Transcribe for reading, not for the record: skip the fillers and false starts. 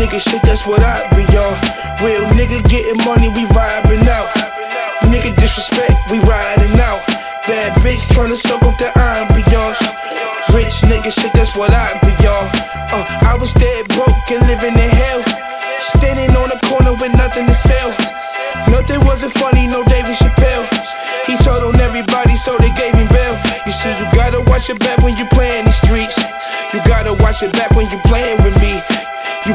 nigga shit, that's what I be on. Real nigga getting money, we vibing out. Nigga disrespect, we riding out. Bad bitch tryna soak up the ambiance. Rich nigga shit, that's what I be on. I was dead broke and living in hell. Standing on the corner with nothing to sell. Nothing wasn't funny, no David Chappelle. He told on everybody, so they gave him bail. You see, you gotta watch your back when you play in these streets. You gotta watch your back when you playing